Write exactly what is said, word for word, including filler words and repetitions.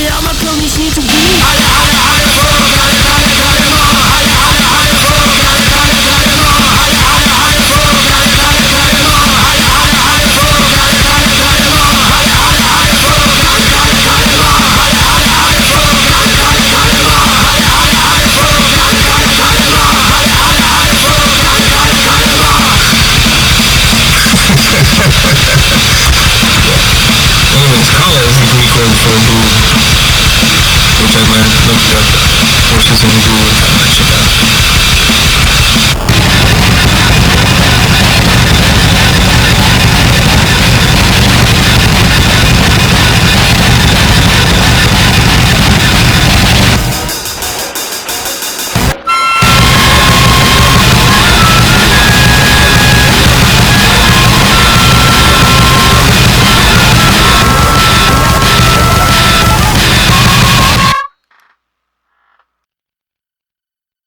Baby, all my cronies need to be. Anyways, Kala is the Greek word for boo, which I learned looked up, which is in boo, uh,